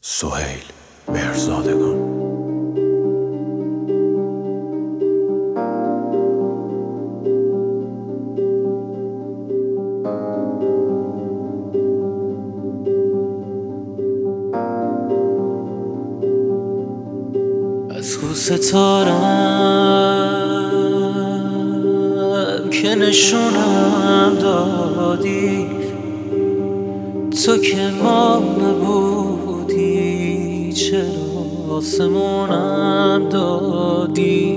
سهیل مهرزادگان. از کو ستارم که نشونم دادی، تو که ما نبودی چرا آسمونم دادی.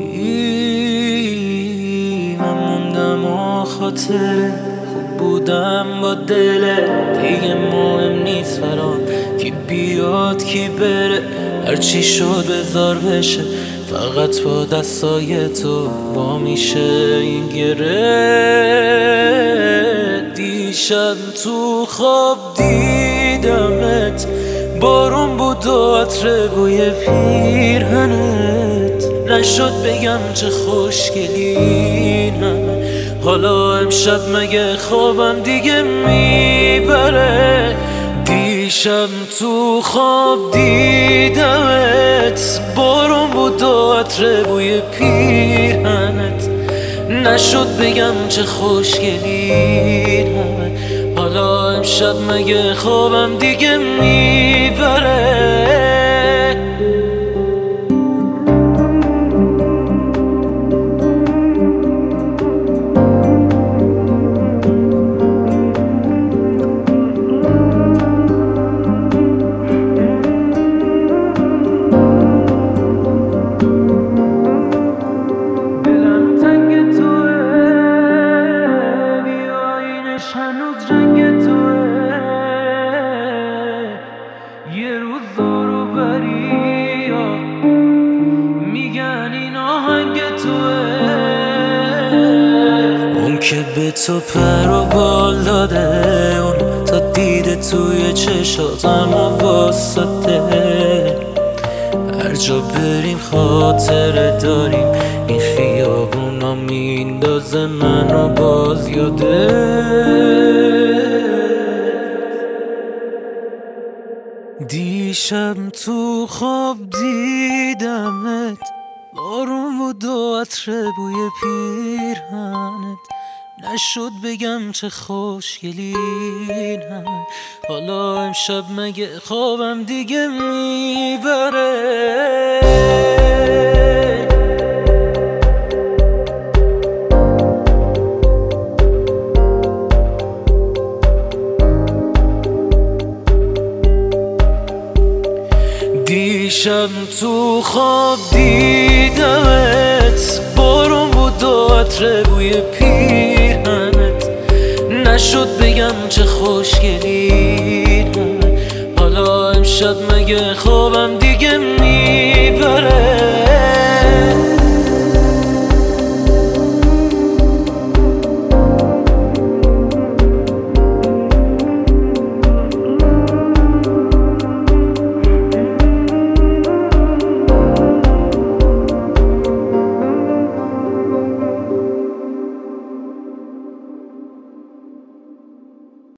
من موندم و خاطر خوب بودم با دلت، دیگه مهم نیست برام کی بیاد کی بره، هرچی شد بذار بشه، فقط با دستای تو با میشه این گره. دیشب تو خواب دیدمت، بارون بود و عطر بوی پیرهنت، نشد بگم چه خوشگلی همه، حالا امشب مگه خوابم دیگه میبره. دیشب تو خواب دیدمت، بارون بود و عطر بوی پیرهنت، نشد بگم چه خوشگلی همه، حالا امشب مگه خوابم دیگه میبره. هنوز جنگ توه، یه روز دارو بری یا میگن این آهنگ توه. اون که به تو پر و بال داده، اون تا دیده توی چشاتم و واسطه، هر جا بریم خاطره داریم، این خیابونا میندازه منو باز یاده. دیشب تو خواب دیدمت، بارون بود و عطر بوی پیرهنت، نشد بگم چه خوشگلی همه، حالا امشب مگه خوابم دیگه میبره. دیشب تو خواب دیدمت، بارون بود و عطر بوی پیرهنت، نشد بگم چه خوشگلی همه، حالا امشب مگه خوابم دیگه